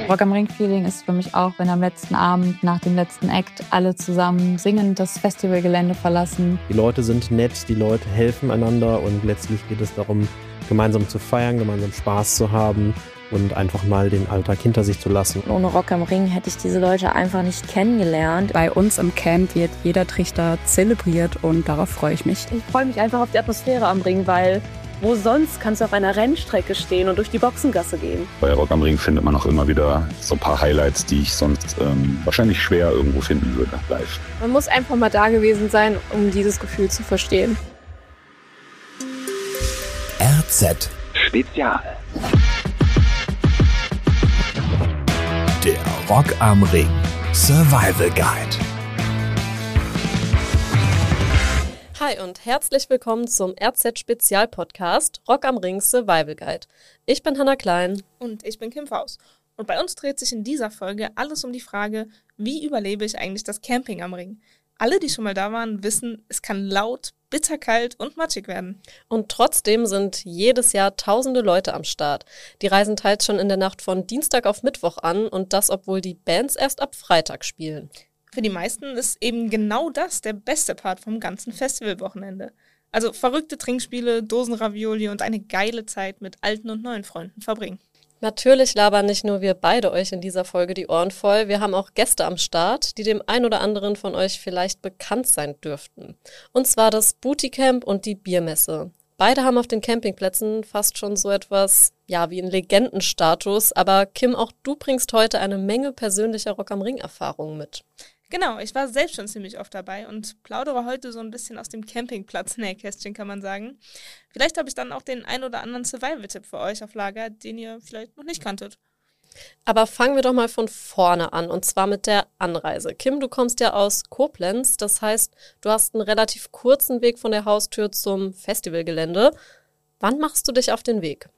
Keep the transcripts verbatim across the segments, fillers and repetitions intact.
Rock am Ring-Feeling ist für mich auch, wenn am letzten Abend, nach dem letzten Act, alle zusammen singend das Festivalgelände verlassen. Die Leute sind nett, die Leute helfen einander und letztlich geht es darum, gemeinsam zu feiern, gemeinsam Spaß zu haben und einfach mal den Alltag hinter sich zu lassen. Ohne Rock am Ring hätte ich diese Leute einfach nicht kennengelernt. Bei uns im Camp wird jeder Trichter zelebriert und darauf freue ich mich. Ich freue mich einfach auf die Atmosphäre am Ring, weil wo sonst kannst du auf einer Rennstrecke stehen und durch die Boxengasse gehen? Bei Rock am Ring findet man auch immer wieder so ein paar Highlights, die ich sonst ähm, wahrscheinlich schwer irgendwo finden würde, live. Man muss einfach mal da gewesen sein, um dieses Gefühl zu verstehen. R Z Spezial. Der Rock am Ring Survival Guide. Hi und herzlich willkommen zum R Z-Spezial-Podcast Rock am Ring Survival Guide. Ich bin Hannah Klein. Und ich bin Kim Faust. Und bei uns dreht sich in dieser Folge alles um die Frage, wie überlebe ich eigentlich das Camping am Ring? Alle, die schon mal da waren, wissen, es kann laut, bitterkalt und matschig werden. Und trotzdem sind jedes Jahr tausende Leute am Start. Die reisen teils schon in der Nacht von Dienstag auf Mittwoch an und das, obwohl die Bands erst ab Freitag spielen. Für die meisten ist eben genau das der beste Part vom ganzen Festivalwochenende. Also verrückte Trinkspiele, Dosenravioli und eine geile Zeit mit alten und neuen Freunden verbringen. Natürlich labern nicht nur wir beide euch in dieser Folge die Ohren voll, wir haben auch Gäste am Start, die dem ein oder anderen von euch vielleicht bekannt sein dürften. Und zwar das Bootycamp und die Biermesse. Beide haben auf den Campingplätzen fast schon so etwas, ja, wie einen Legendenstatus, aber Kim, auch du bringst heute eine Menge persönlicher Rock am Ring-Erfahrungen mit. Genau, ich war selbst schon ziemlich oft dabei und plaudere heute so ein bisschen aus dem Campingplatz-Nähkästchen, kann man sagen. Vielleicht habe ich dann auch den ein oder anderen Survival-Tipp für euch auf Lager, den ihr vielleicht noch nicht kanntet. Aber fangen wir doch mal von vorne an, und zwar mit der Anreise. Kim, du kommst ja aus Koblenz, das heißt, du hast einen relativ kurzen Weg von der Haustür zum Festivalgelände. Wann machst du dich auf den Weg?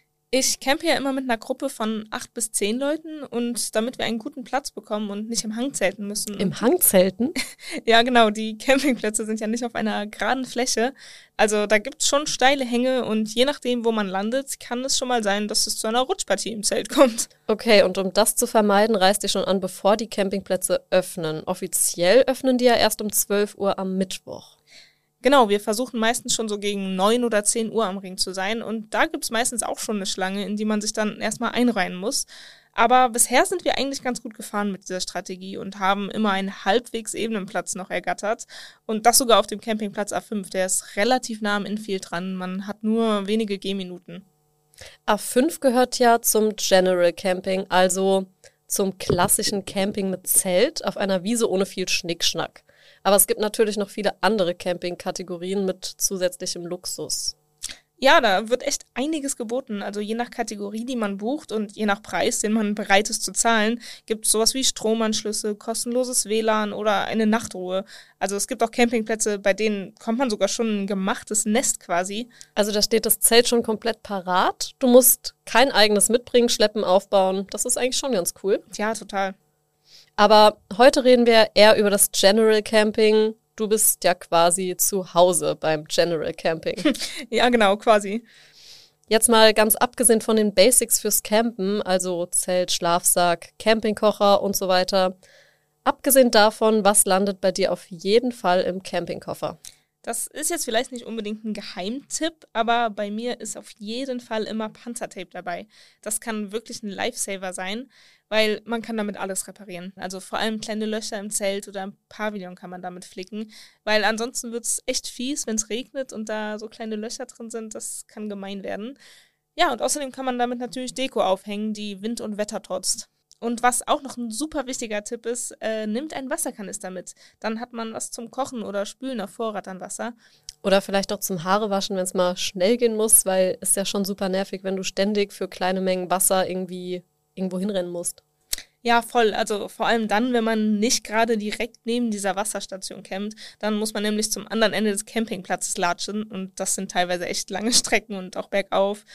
Ich campe ja immer mit einer Gruppe von acht bis zehn Leuten und damit wir einen guten Platz bekommen und nicht im Hang zelten müssen. Im Hang zelten? Ja, genau. Die Campingplätze sind ja nicht auf einer geraden Fläche. Also da gibt's schon steile Hänge und je nachdem, wo man landet, kann es schon mal sein, dass es zu einer Rutschpartie im Zelt kommt. Okay, und um das zu vermeiden, reist ihr schon an, bevor die Campingplätze öffnen. Offiziell öffnen die ja erst um zwölf Uhr am Mittwoch. Genau, wir versuchen meistens schon so gegen neun oder zehn Uhr am Ring zu sein und da gibt's meistens auch schon eine Schlange, in die man sich dann erstmal einreihen muss. Aber bisher sind wir eigentlich ganz gut gefahren mit dieser Strategie und haben immer einen halbwegs ebenen Platz noch ergattert und das sogar auf dem Campingplatz A fünf, der ist relativ nah am Infield dran, man hat nur wenige Gehminuten. A fünf gehört ja zum General Camping, also zum klassischen Camping mit Zelt auf einer Wiese ohne viel Schnickschnack. Aber es gibt natürlich noch viele andere Camping-Kategorien mit zusätzlichem Luxus. Ja, da wird echt einiges geboten. Also je nach Kategorie, die man bucht und je nach Preis, den man bereit ist zu zahlen, gibt es sowas wie Stromanschlüsse, kostenloses W L A N oder eine Nachtruhe. Also es gibt auch Campingplätze, bei denen kommt man sogar schon in ein gemachtes Nest quasi. Also da steht das Zelt schon komplett parat. Du musst kein eigenes mitbringen, schleppen, aufbauen. Das ist eigentlich schon ganz cool. Ja, total. Aber heute reden wir eher über das General Camping. Du bist ja quasi zu Hause beim General Camping. Ja, genau, quasi. Jetzt mal ganz abgesehen von den Basics fürs Campen, also Zelt, Schlafsack, Campingkocher und so weiter. Abgesehen davon, was landet bei dir auf jeden Fall im Campingkoffer? Das ist jetzt vielleicht nicht unbedingt ein Geheimtipp, aber bei mir ist auf jeden Fall immer Panzertape dabei. Das kann wirklich ein Lifesaver sein, weil man kann damit alles reparieren. Also vor allem kleine Löcher im Zelt oder im Pavillon kann man damit flicken, weil ansonsten wird es echt fies, wenn es regnet und da so kleine Löcher drin sind. Das kann gemein werden. Ja, und außerdem kann man damit natürlich Deko aufhängen, die Wind und Wetter trotzt. Und was auch noch ein super wichtiger Tipp ist, äh, nimmt einen Wasserkanister mit. Dann hat man was zum Kochen oder Spülen auf Vorrat an Wasser. Oder vielleicht auch zum Haarewaschen, wenn es mal schnell gehen muss, weil es ja schon super nervig, wenn du ständig für kleine Mengen Wasser irgendwie irgendwo hinrennen musst. Ja, voll. Also vor allem dann, wenn man nicht gerade direkt neben dieser Wasserstation campt, dann muss man nämlich zum anderen Ende des Campingplatzes latschen und das sind teilweise echt lange Strecken und auch bergauf.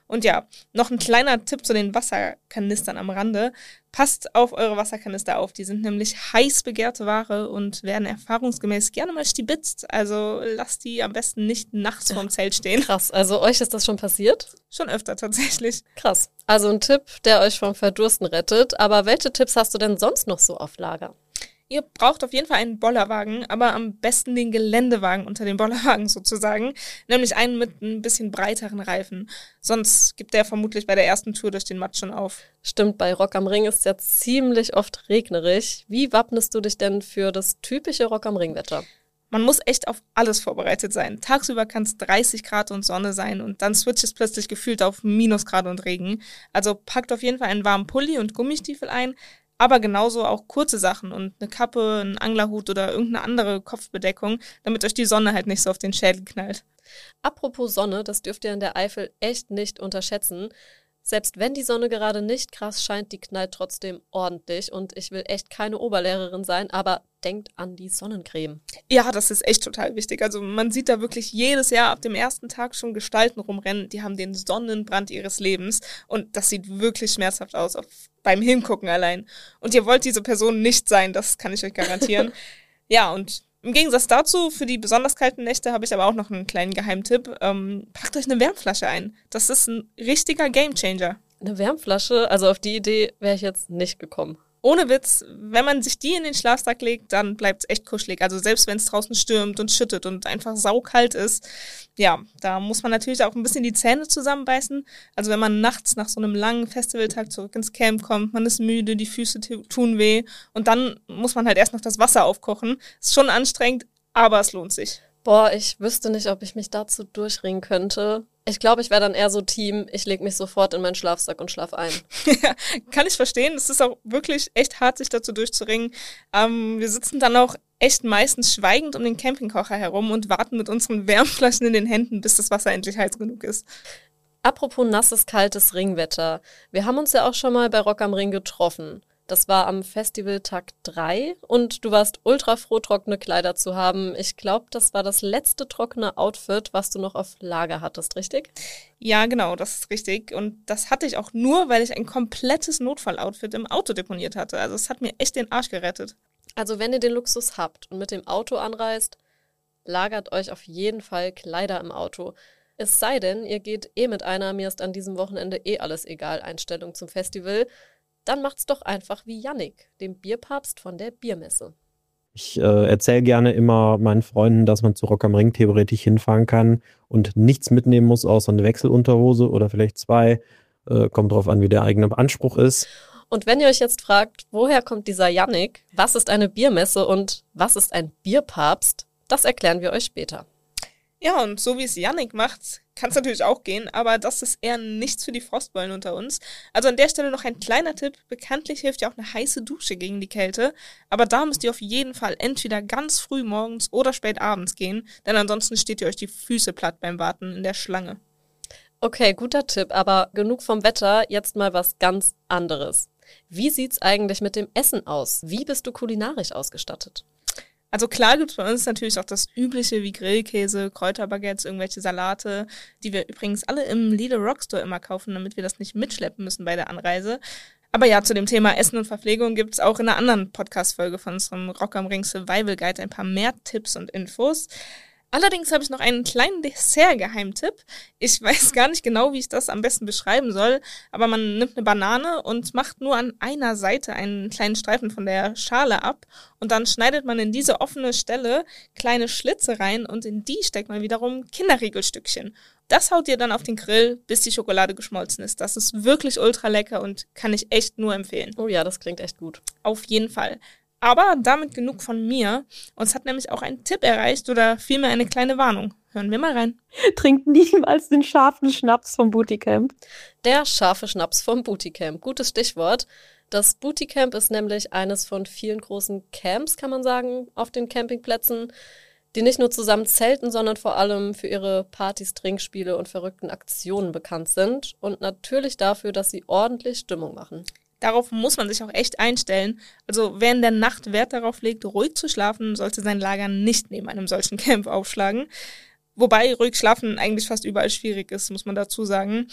Und ja, noch ein kleiner Tipp zu den Wasserkanistern am Rande. Passt auf eure Wasserkanister auf. Die sind nämlich heiß begehrte Ware und werden erfahrungsgemäß gerne mal stibitzt. Also lasst die am besten nicht nachts vorm Zelt stehen. Krass, also euch ist das schon passiert? Schon öfter tatsächlich. Krass. Also ein Tipp, der euch vom Verdursten rettet. Aber welche Tipps hast du denn sonst noch so auf Lager? Ihr braucht auf jeden Fall einen Bollerwagen, aber am besten den Geländewagen unter den Bollerwagen sozusagen, nämlich einen mit ein bisschen breiteren Reifen. Sonst gibt der vermutlich bei der ersten Tour durch den Matsch schon auf. Stimmt, bei Rock am Ring ist es ja ziemlich oft regnerig. Wie wappnest du dich denn für das typische Rock am Ring-Wetter? Man muss echt auf alles vorbereitet sein. Tagsüber kann es dreißig Grad und Sonne sein und dann switcht es plötzlich gefühlt auf Minusgrad und Regen. Also packt auf jeden Fall einen warmen Pulli und Gummistiefel ein, aber genauso auch kurze Sachen und eine Kappe, einen Anglerhut oder irgendeine andere Kopfbedeckung, damit euch die Sonne halt nicht so auf den Schädel knallt. Apropos Sonne, das dürft ihr in der Eifel echt nicht unterschätzen. Selbst wenn die Sonne gerade nicht krass scheint, die knallt trotzdem ordentlich. Und ich will echt keine Oberlehrerin sein, aber denkt an die Sonnencreme. Ja, das ist echt total wichtig. Also man sieht da wirklich jedes Jahr ab dem ersten Tag schon Gestalten rumrennen. Die haben den Sonnenbrand ihres Lebens. Und das sieht wirklich schmerzhaft aus, auf, beim Hingucken allein. Und ihr wollt diese Person nicht sein, das kann ich euch garantieren. Ja, und im Gegensatz dazu, für die besonders kalten Nächte habe ich aber auch noch einen kleinen Geheimtipp. Ähm, packt euch eine Wärmflasche ein. Das ist ein richtiger Gamechanger. Eine Wärmflasche? Also auf die Idee wäre ich jetzt nicht gekommen. Ohne Witz, wenn man sich die in den Schlafsack legt, dann bleibt es echt kuschelig. Also selbst wenn es draußen stürmt und schüttet und einfach saukalt ist, ja, da muss man natürlich auch ein bisschen die Zähne zusammenbeißen. Also wenn man nachts nach so einem langen Festivaltag zurück ins Camp kommt, man ist müde, die Füße t- tun weh und dann muss man halt erst noch das Wasser aufkochen. Ist schon anstrengend, aber es lohnt sich. Boah, ich wüsste nicht, ob ich mich dazu durchringen könnte. Ich glaube, ich wäre dann eher so Team, ich lege mich sofort in meinen Schlafsack und schlaf ein. Ja, kann ich verstehen. Es ist auch wirklich echt hart, sich dazu durchzuringen. Ähm, wir sitzen dann auch echt meistens schweigend um den Campingkocher herum und warten mit unseren Wärmflaschen in den Händen, bis das Wasser endlich heiß genug ist. Apropos nasses, kaltes Ringwetter. Wir haben uns ja auch schon mal bei Rock am Ring getroffen. Das war am Festival Tag drei und du warst ultra froh, trockene Kleider zu haben. Ich glaube, das war das letzte trockene Outfit, was du noch auf Lager hattest, richtig? Ja, genau, das ist richtig. Und das hatte ich auch nur, weil ich ein komplettes Notfalloutfit im Auto deponiert hatte. Also es hat mir echt den Arsch gerettet. Also wenn ihr den Luxus habt und mit dem Auto anreist, lagert euch auf jeden Fall Kleider im Auto. Es sei denn, ihr geht eh mit einer, mir ist an diesem Wochenende eh alles egal, Einstellung zum Festival. Dann macht's doch einfach wie Yannick, dem Bierpapst von der Biermesse. Ich äh, erzähle gerne immer meinen Freunden, dass man zu Rock am Ring theoretisch hinfahren kann und nichts mitnehmen muss, außer eine Wechselunterhose oder vielleicht zwei. Äh, kommt drauf an, wie der eigene Anspruch ist. Und wenn ihr euch jetzt fragt, woher kommt dieser Yannick, was ist eine Biermesse und was ist ein Bierpapst, das erklären wir euch später. Ja, und so wie es Yannick macht, kann es natürlich auch gehen, aber das ist eher nichts für die Frostbeulen unter uns. Also an der Stelle noch ein kleiner Tipp. Bekanntlich hilft ja auch eine heiße Dusche gegen die Kälte, aber da müsst ihr auf jeden Fall entweder ganz früh morgens oder spät abends gehen, denn ansonsten steht ihr euch die Füße platt beim Warten in der Schlange. Okay, guter Tipp, aber genug vom Wetter, jetzt mal was ganz anderes. Wie sieht's eigentlich mit dem Essen aus? Wie bist du kulinarisch ausgestattet? Also klar gibt es bei uns natürlich auch das Übliche wie Grillkäse, Kräuterbaguettes, irgendwelche Salate, die wir übrigens alle im Lidl Rockstore immer kaufen, damit wir das nicht mitschleppen müssen bei der Anreise. Aber ja, zu dem Thema Essen und Verpflegung gibt es auch in einer anderen Podcast-Folge von unserem Rock am Ring Survival Guide ein paar mehr Tipps und Infos. Allerdings habe ich noch einen kleinen Dessert-Geheimtipp. Ich weiß gar nicht genau, wie ich das am besten beschreiben soll, aber man nimmt eine Banane und macht nur an einer Seite einen kleinen Streifen von der Schale ab und dann schneidet man in diese offene Stelle kleine Schlitze rein und in die steckt man wiederum Kinderriegelstückchen. Das haut ihr dann auf den Grill, bis die Schokolade geschmolzen ist. Das ist wirklich ultra lecker und kann ich echt nur empfehlen. Oh ja, das klingt echt gut. Auf jeden Fall. Aber damit genug von mir. Uns hat nämlich auch ein Tipp erreicht oder vielmehr eine kleine Warnung. Hören wir mal rein. Trinkt niemals den scharfen Schnaps vom Bootycamp. Der scharfe Schnaps vom Bootycamp. Gutes Stichwort. Das Bootycamp ist nämlich eines von vielen großen Camps, kann man sagen, auf den Campingplätzen, die nicht nur zusammen zelten, sondern vor allem für ihre Partys, Trinkspiele und verrückten Aktionen bekannt sind. Und natürlich dafür, dass sie ordentlich Stimmung machen. Darauf muss man sich auch echt einstellen. Also wer in der Nacht Wert darauf legt, ruhig zu schlafen, sollte sein Lager nicht neben einem solchen Camp aufschlagen. Wobei ruhig schlafen eigentlich fast überall schwierig ist, muss man dazu sagen.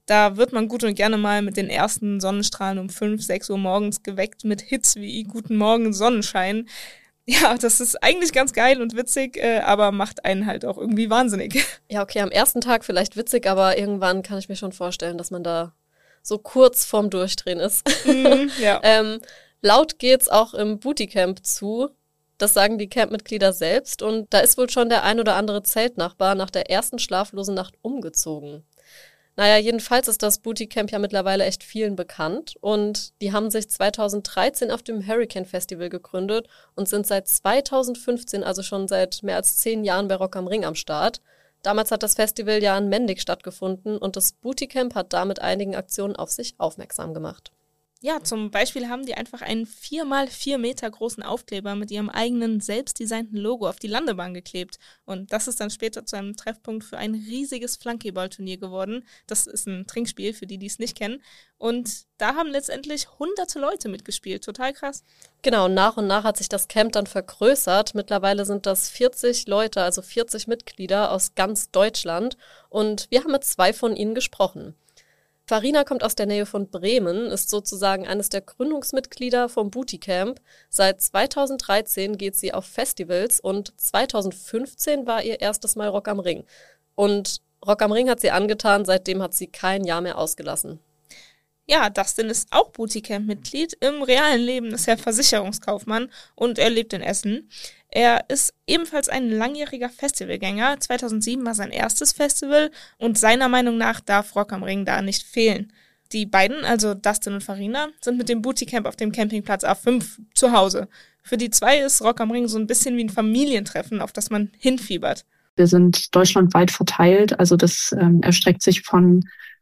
Da wird man gut und gerne mal mit den ersten Sonnenstrahlen um fünf, sechs Uhr morgens geweckt mit Hits wie Guten Morgen Sonnenschein. Ja, das ist eigentlich ganz geil und witzig, äh, aber macht einen halt auch irgendwie wahnsinnig. Ja, okay, am ersten Tag vielleicht witzig, aber irgendwann kann ich mir schon vorstellen, dass man da so kurz vorm Durchdrehen ist. Mm, ja. ähm, laut geht's auch im Bootycamp zu. Das sagen die Campmitglieder selbst und da ist wohl schon der ein oder andere Zeltnachbar nach der ersten schlaflosen Nacht umgezogen. Naja, jedenfalls ist das Bootycamp ja mittlerweile echt vielen bekannt und die haben sich zweitausenddreizehn auf dem Hurricane Festival gegründet und sind seit zweitausendfünfzehn, also schon seit mehr als zehn Jahren bei Rock am Ring am Start. Damals hat das Festival ja in Mendig stattgefunden und das Bootycamp hat da mit einigen Aktionen auf sich aufmerksam gemacht. Ja, zum Beispiel haben die einfach einen vier mal vier Meter großen Aufkleber mit ihrem eigenen selbstdesignten Logo auf die Landebahn geklebt. Und das ist dann später zu einem Treffpunkt für ein riesiges Flunkyball-Turnier geworden. Das ist ein Trinkspiel, für die, die es nicht kennen. Und da haben letztendlich hunderte Leute mitgespielt. Total krass. Genau, nach und nach hat sich das Camp dann vergrößert. Mittlerweile sind das vierzig Leute, also vierzig Mitglieder aus ganz Deutschland. Und wir haben mit zwei von ihnen gesprochen. Farina kommt aus der Nähe von Bremen, ist sozusagen eines der Gründungsmitglieder vom Bootycamp. Seit zweitausenddreizehn geht sie auf Festivals und zweitausendfünfzehn war ihr erstes Mal Rock am Ring. Und Rock am Ring hat sie angetan, seitdem hat sie kein Jahr mehr ausgelassen. Ja, Dustin ist auch Bootycamp-Mitglied. Im realen Leben ist er Versicherungskaufmann und er lebt in Essen. Er ist ebenfalls ein langjähriger Festivalgänger. zweitausendsieben war sein erstes Festival und seiner Meinung nach darf Rock am Ring da nicht fehlen. Die beiden, also Dustin und Farina, sind mit dem Bootycamp auf dem Campingplatz A fünf zu Hause. Für die zwei ist Rock am Ring so ein bisschen wie ein Familientreffen, auf das man hinfiebert. Wir sind deutschlandweit verteilt, also das ähm, erstreckt sich von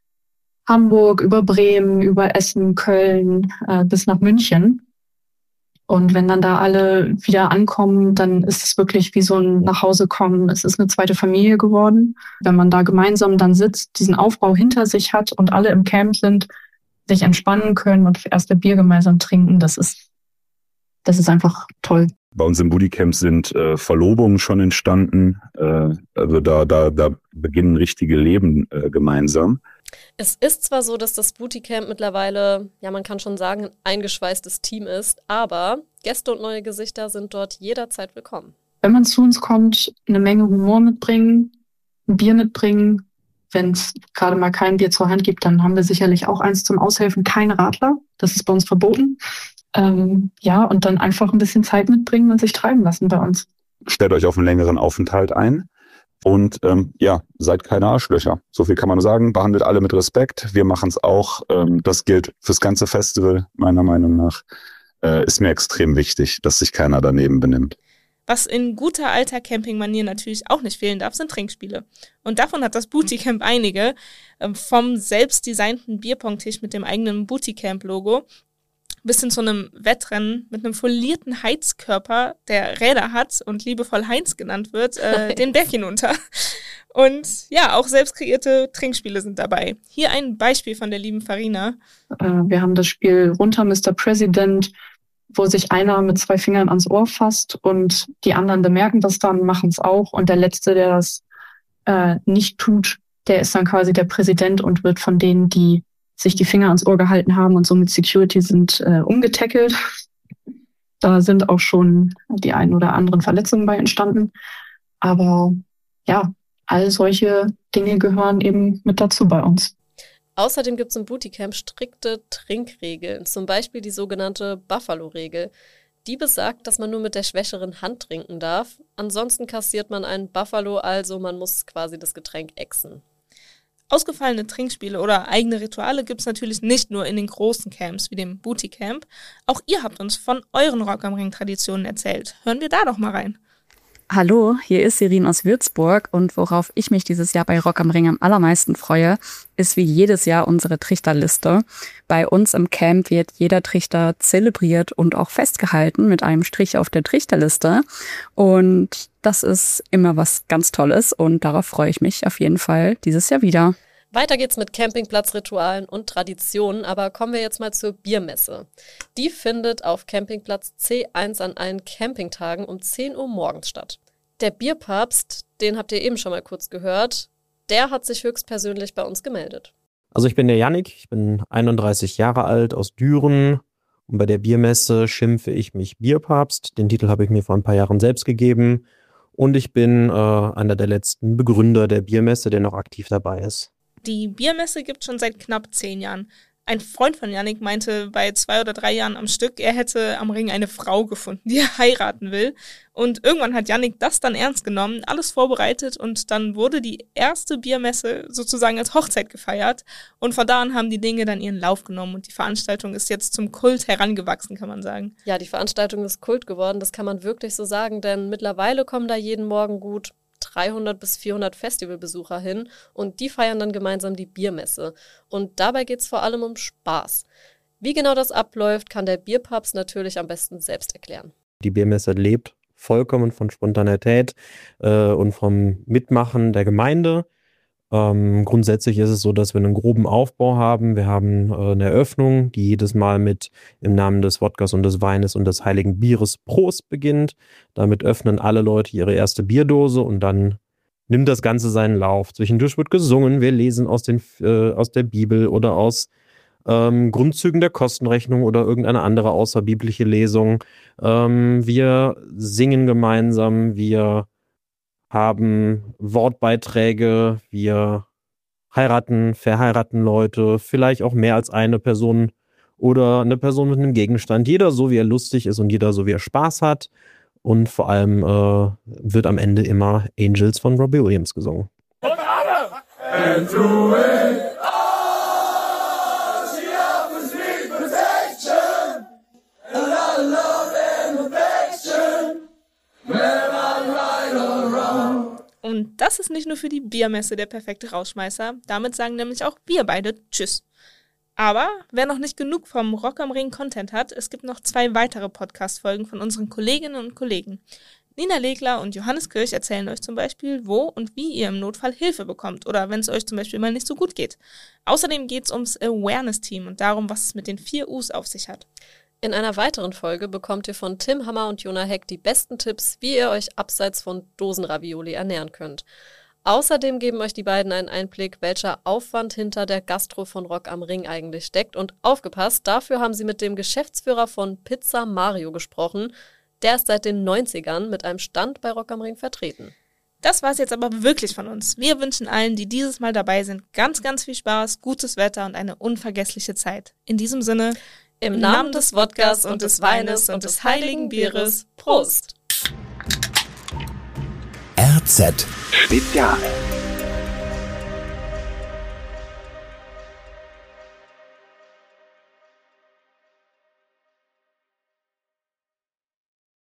Hamburg über Bremen, über Essen, Köln äh, bis nach München. Und wenn dann da alle wieder ankommen, dann ist es wirklich wie so ein Nachhausekommen. Es ist eine zweite Familie geworden. Wenn man da gemeinsam dann sitzt, diesen Aufbau hinter sich hat und alle im Camp sind, sich entspannen können und das erste Bier gemeinsam trinken, das ist, das ist einfach toll. Bei uns im Bootycamp sind äh, Verlobungen schon entstanden. Äh, also da, da, da beginnen richtige Leben äh, gemeinsam. Es ist zwar so, dass das Bootycamp mittlerweile, ja man kann schon sagen, ein eingeschweißtes Team ist, aber Gäste und neue Gesichter sind dort jederzeit willkommen. Wenn man zu uns kommt, eine Menge Humor mitbringen, ein Bier mitbringen. Wenn es gerade mal kein Bier zur Hand gibt, dann haben wir sicherlich auch eins zum Aushelfen. Kein Radler, das ist bei uns verboten. Ähm, ja, und dann einfach ein bisschen Zeit mitbringen und sich treiben lassen bei uns. Stellt euch auf einen längeren Aufenthalt ein. Und ähm, ja, seid keine Arschlöcher. So viel kann man sagen. Behandelt alle mit Respekt. Wir machen es auch. Ähm, das gilt fürs ganze Festival, meiner Meinung nach. Äh, ist mir extrem wichtig, dass sich keiner daneben benimmt. Was in guter alter Campingmanier natürlich auch nicht fehlen darf, sind Trinkspiele. Und davon hat das Bootycamp einige. Ähm, vom selbstdesignten Bierpong-Tisch mit dem eigenen Bootycamp-Logo bis hin zu einem Wettrennen mit einem folierten Heizkörper, der Räder hat und liebevoll Heinz genannt wird, äh, den Berg hinunter. Und ja, auch selbst kreierte Trinkspiele sind dabei. Hier ein Beispiel von der lieben Farina. Äh, wir haben das Spiel Runter Mister President, wo sich einer mit zwei Fingern ans Ohr fasst und die anderen bemerken das dann, machen es auch. Und der Letzte, der das äh, nicht tut, der ist dann quasi der Präsident und wird von denen, die sich die Finger ans Ohr gehalten haben und somit Security sind, äh, umgetackelt. Da sind auch schon die ein oder anderen Verletzungen bei entstanden. Aber ja, all solche Dinge gehören eben mit dazu bei uns. Außerdem gibt es im Bootycamp strikte Trinkregeln, zum Beispiel die sogenannte Buffalo-Regel. Die besagt, dass man nur mit der schwächeren Hand trinken darf. Ansonsten kassiert man einen Buffalo, also man muss quasi das Getränk ächzen. Ausgefallene Trinkspiele oder eigene Rituale gibt es natürlich nicht nur in den großen Camps wie dem Bootycamp. Auch ihr habt uns von euren Rock am Ring Traditionen erzählt. Hören wir da doch mal rein. Hallo, hier ist Sirin aus Würzburg und worauf ich mich dieses Jahr bei Rock am Ring am allermeisten freue, ist wie jedes Jahr unsere Trichterliste. Bei uns im Camp wird jeder Trichter zelebriert und auch festgehalten mit einem Strich auf der Trichterliste und das ist immer was ganz Tolles und darauf freue ich mich auf jeden Fall dieses Jahr wieder. Weiter geht's mit Campingplatzritualen und Traditionen, aber kommen wir jetzt mal zur Biermesse. Die findet auf Campingplatz C eins an allen Campingtagen um zehn Uhr morgens statt. Der Bierpapst, den habt ihr eben schon mal kurz gehört, der hat sich höchstpersönlich bei uns gemeldet. Also ich bin der Yannick, ich bin einunddreißig Jahre alt, aus Düren und bei der Biermesse schimpfe ich mich Bierpapst. Den Titel habe ich mir vor ein paar Jahren selbst gegeben und ich bin äh, einer der letzten Begründer der Biermesse, der noch aktiv dabei ist. Die Biermesse gibt es schon seit knapp zehn Jahren. Ein Freund von Yannick meinte bei zwei oder drei Jahren am Stück, er hätte am Ring eine Frau gefunden, die er heiraten will. Und irgendwann hat Yannick das dann ernst genommen, alles vorbereitet und dann wurde die erste Biermesse sozusagen als Hochzeit gefeiert. Und von da an haben die Dinge dann ihren Lauf genommen und die Veranstaltung ist jetzt zum Kult herangewachsen, kann man sagen. Ja, die Veranstaltung ist Kult geworden, das kann man wirklich so sagen, denn mittlerweile kommen da jeden Morgen gut dreihundert bis vierhundert Festivalbesucher hin und die feiern dann gemeinsam die Biermesse. Und dabei geht es vor allem um Spaß. Wie genau das abläuft, kann der Bierpapst natürlich am besten selbst erklären. Die Biermesse lebt vollkommen von Spontanität äh, und vom Mitmachen der Gemeinde. Ähm, grundsätzlich ist es so, dass wir einen groben Aufbau haben. Wir haben äh, eine Eröffnung, die jedes Mal mit im Namen des Wodkas und des Weines und des heiligen Bieres Prost beginnt. Damit öffnen alle Leute ihre erste Bierdose und dann nimmt das Ganze seinen Lauf. Zwischendurch wird gesungen, wir lesen aus, den, äh, aus der Bibel oder aus ähm, Grundzügen der Kostenrechnung oder irgendeine andere außerbiblische Lesung. Ähm, wir singen gemeinsam, wir haben Wortbeiträge, wir heiraten, verheiraten Leute, vielleicht auch mehr als eine Person oder eine Person mit einem Gegenstand. Jeder so, wie er lustig ist und jeder so, wie er Spaß hat. Und vor allem äh, wird am Ende immer Angels von Robbie Williams gesungen. And through it all, she offers me protection, a lot of love and affection, when I'm right or wrong. Und das ist nicht nur für die Biermesse der perfekte Rausschmeißer, damit sagen nämlich auch wir beide Tschüss. Aber wer noch nicht genug vom Rock am Ring Content hat, es gibt noch zwei weitere Podcast-Folgen von unseren Kolleginnen und Kollegen. Nina Legler und Johannes Kirch erzählen euch zum Beispiel, wo und wie ihr im Notfall Hilfe bekommt oder wenn es euch zum Beispiel mal nicht so gut geht. Außerdem geht es ums Awareness-Team und darum, was es mit den vier U's auf sich hat. In einer weiteren Folge bekommt ihr von Tim Hammer und Jona Heck die besten Tipps, wie ihr euch abseits von Dosenravioli ernähren könnt. Außerdem geben euch die beiden einen Einblick, welcher Aufwand hinter der Gastro von Rock am Ring eigentlich steckt. Und aufgepasst, dafür haben sie mit dem Geschäftsführer von Pizza Mario gesprochen. Der ist seit den neunzigern mit einem Stand bei Rock am Ring vertreten. Das war's jetzt aber wirklich von uns. Wir wünschen allen, die dieses Mal dabei sind, ganz, ganz viel Spaß, gutes Wetter und eine unvergessliche Zeit. In diesem Sinne, im Namen des Wodkas und des Weines und des heiligen Bieres, Prost! R Z Spezial.